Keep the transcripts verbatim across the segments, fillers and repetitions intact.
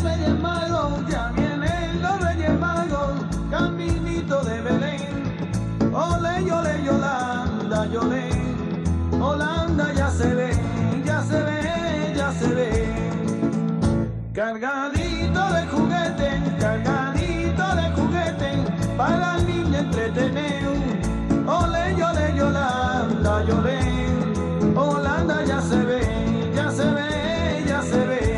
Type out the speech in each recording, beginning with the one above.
Reyes Magos, ya vienen los Reyes Magos, caminito de Belén. Ole, ole, Yolanda, yolé, Holanda ya se ve, ya se ve, ya se ve. Cargadito de juguete, cargadito de juguete, para el niño entretener. Ole, ole, Yolanda, yolé, Holanda ya se ve, ya se ve, ya se ve.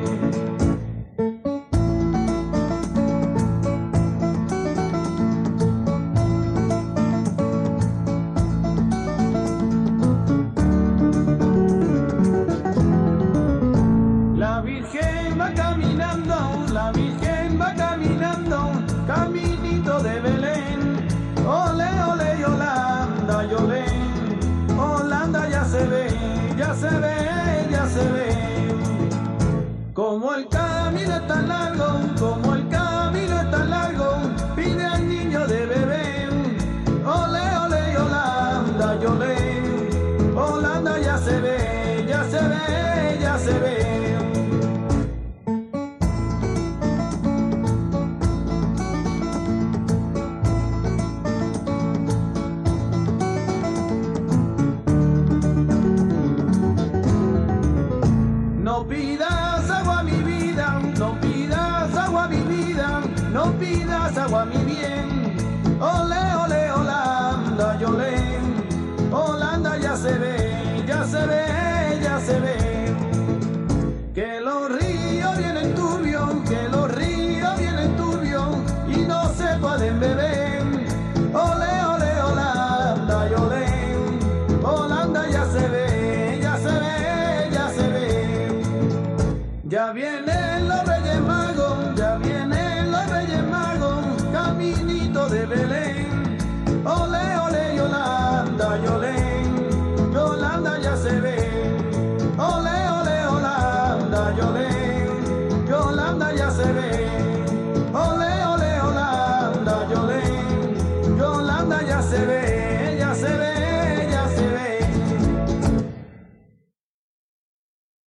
La Virgen va caminando, la Virgen va caminando, caminito de Belén. Ole, ole, Yolanda, yolé, Holanda ya se ve, ya se ve, ya se ve. Como el camino es tan largo, como el camino es tan largo, pide al niño de bebé. Ole, ole, Yolanda, yolé, Holanda ya se ve, ya se ve, ya se ve. No pidas agua mi vida, no pidas agua mi vida, no pidas agua mi bien. Ole, ole, Holanda, yolé, Holanda ya se ve, ya se ve, ya se ve. Que los ríos vienen turbios, que los ríos vienen turbios y no se pueden beber. Ole, ole, Holanda, yolé, Holanda ya se ve, ya se ve, ya se ve. Ya vienen los Reyes Magos, ya vienen los Reyes Magos, caminito de Belén.